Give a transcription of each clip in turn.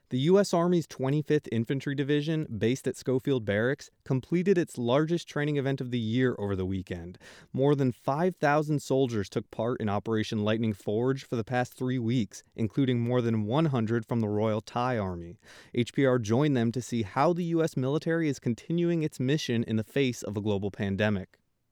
The U.S. Army's 25th Infantry Division, based at Schofield Barracks, completed its largest training event of the year over the weekend. More than 5,000 soldiers took part in Operation Lightning Forge for the past 3 weeks, including more than 100 from the Royal Thai Army. HPR joined them to see how the U.S. military is continuing its mission in the face of a global pandemic.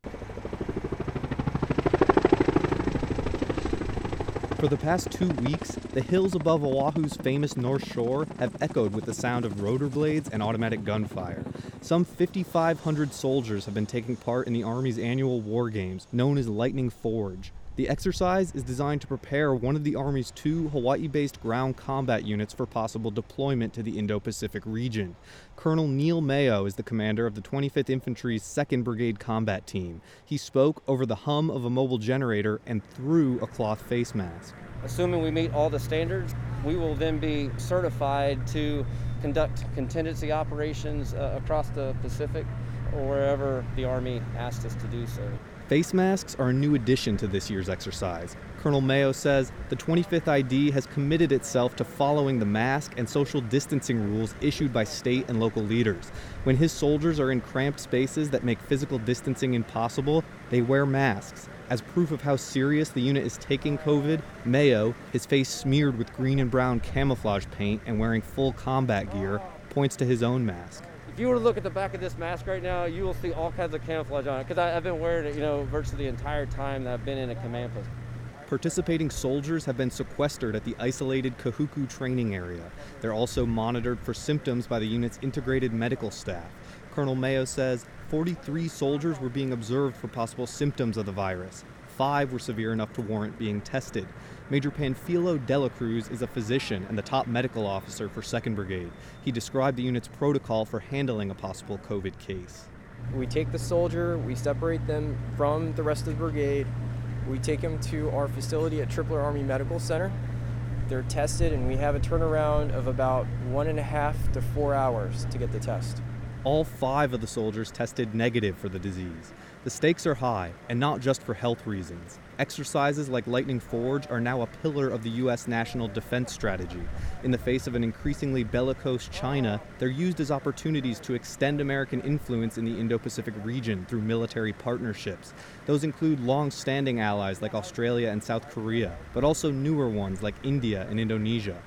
For the past 2 weeks, the hills above Oahu's famous North Shore have echoed with the sound of rotor blades and automatic gunfire. Some 5,500 soldiers have been taking part in the Army's annual war games, known as Lightning Forge. The exercise is designed to prepare one of the Army's 2 Hawaii-based ground combat units for possible deployment to the Indo-Pacific region. Colonel Neil Mayo is the commander of the 25th Infantry's 2nd Brigade Combat Team. He spoke over the hum of a mobile generator and through a cloth face mask. Assuming we meet all the standards, we will then be certified to conduct contingency operations across the Pacific or wherever the Army asked us to do so. Face masks are a new addition to this year's exercise. Colonel Mayo says the 25th ID has committed itself to following the mask and social distancing rules issued by state and local leaders. When his soldiers are in cramped spaces that make physical distancing impossible, they wear masks. As proof of how serious the unit is taking COVID, Mayo, his face smeared with green and brown camouflage paint and wearing full combat gear, points to his own mask. If you were to look at the back of this mask right now, you will see all kinds of camouflage on it, because I've been wearing it, virtually the entire time that I've been in a command post. Participating soldiers have been sequestered at the isolated Kahuku training area. They're also monitored for symptoms by the unit's integrated medical staff. Colonel Mayo says 43 soldiers were being observed for possible symptoms of the virus. 5 were severe enough to warrant being tested. Major Panfilo Dela Cruz is a physician and the top medical officer for 2nd Brigade. He described the unit's protocol for handling a possible COVID case. We take the soldier, we separate them from the rest of the brigade, we take them to our facility at Tripler Army Medical Center. They're tested and we have a turnaround of about 1.5 to 4 hours to get the test. All 5 of the soldiers tested negative for the disease. The stakes are high, and not just for health reasons. Exercises like Lightning Forge are now a pillar of the U.S. national defense strategy. In the face of an increasingly bellicose China, they're used as opportunities to extend American influence in the Indo-Pacific region through military partnerships. Those include long-standing allies like Australia and South Korea, but also newer ones like India and Indonesia.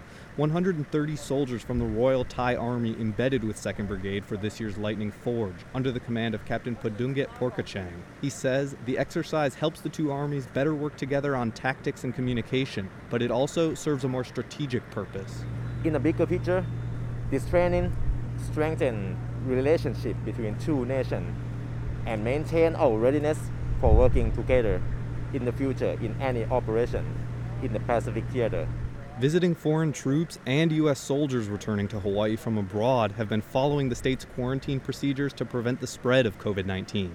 130 soldiers from the Royal Thai Army embedded with 2nd Brigade for this year's Lightning Forge, under the command of Captain Padunget Porkachang. He says the exercise helps the 2 armies better work together on tactics and communication, but it also serves a more strategic purpose. In the bigger picture, this training strengthens relationship between 2 nations and maintain our readiness for working together in the future in any operation in the Pacific theater. Visiting foreign troops and U.S. soldiers returning to Hawaii from abroad have been following the state's quarantine procedures to prevent the spread of COVID-19.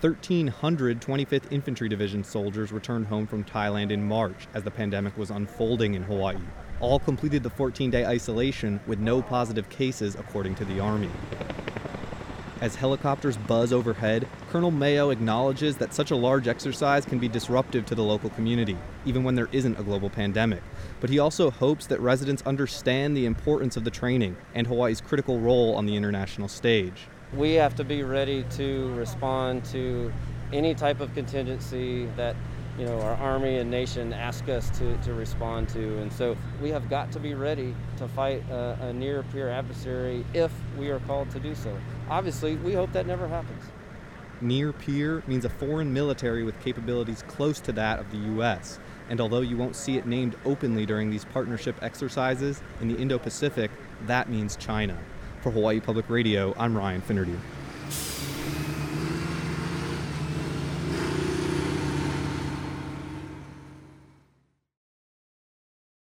1,300 25th Infantry Division soldiers returned home from Thailand in March as the pandemic was unfolding in Hawaii. All completed the 14-day isolation with no positive cases, according to the Army. As helicopters buzz overhead, Colonel Mayo acknowledges that such a large exercise can be disruptive to the local community, even when there isn't a global pandemic. But he also hopes that residents understand the importance of the training and Hawaii's critical role on the international stage. We have to be ready to respond to any type of contingency that our Army and nation ask us to respond to. And so we have got to be ready to fight a near-peer adversary if we are called to do so. Obviously, we hope that never happens. Near-peer means a foreign military with capabilities close to that of the U.S. And although you won't see it named openly during these partnership exercises in the Indo-Pacific, that means China. For Hawaii Public Radio, I'm Ryan Finnerty.